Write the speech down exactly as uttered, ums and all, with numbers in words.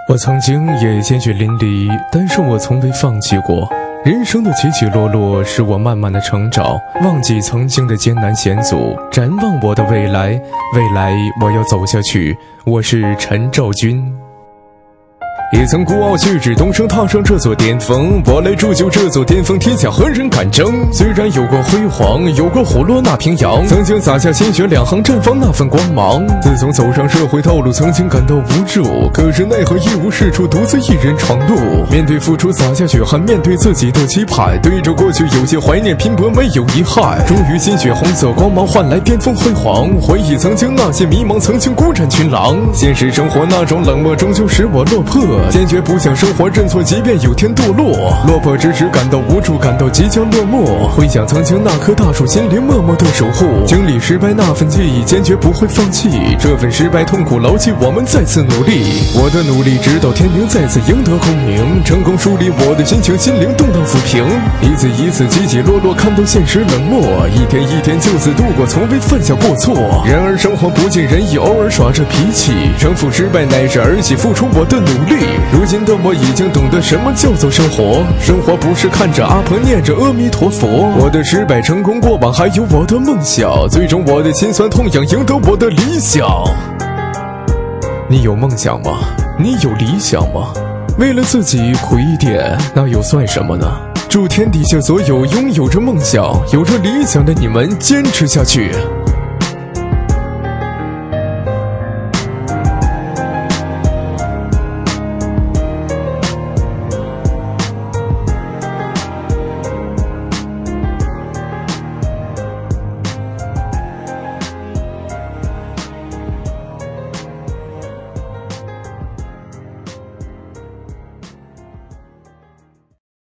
我曾经也鲜血淋漓，但是我从未放弃过。人生的起起落落使我慢慢的成长，忘记曾经的艰难险阻，展望我的未来，未来我要走下去。我是陈兆军。也曾孤傲旭日东升，踏上这座巅峰，我来铸就这座巅峰，天下何人敢争？虽然有过辉煌，有过虎落那平阳，曾经洒下鲜血两行，绽放那份光芒。自从走上社会道路，曾经感到无助，可是奈何一无是处，独自一人闯路。面对付出洒下血汗，面对自己的期盼，对着过去有些怀念，拼搏没有遗憾。终于心血红色光芒换来巅峰辉煌，回忆曾经那些迷茫，曾经孤战群狼。现实生活那种冷漠，终究使我落魄，坚决不向生活认错，即便有天堕落。落魄之时感到无助，感到即将落寞，回想曾经那棵大树，心灵默默的守护。经历失败那份记忆，坚决不会放弃，这份失败痛苦牢记，我们再次努力。我的努力直到天明，再次赢得功名，成功梳理我的心情，心灵动荡抚平。一次一次起起落落，看到现实冷漠，一天一天就此度过，从未犯下过错。然而生活不尽人意，偶尔耍着脾气，胜负失败乃是儿戏，付出我的努力。如今的我已经懂得什么叫做生活，生活不是看着阿婆念着阿弥陀佛。我的失败成功过往，还有我的梦想，最终我的心酸痛痒赢得我的理想。你有梦想吗？你有理想吗？为了自己苦一点，那又算什么呢？祝天底下所有拥有着梦想有着理想的你们坚持下去。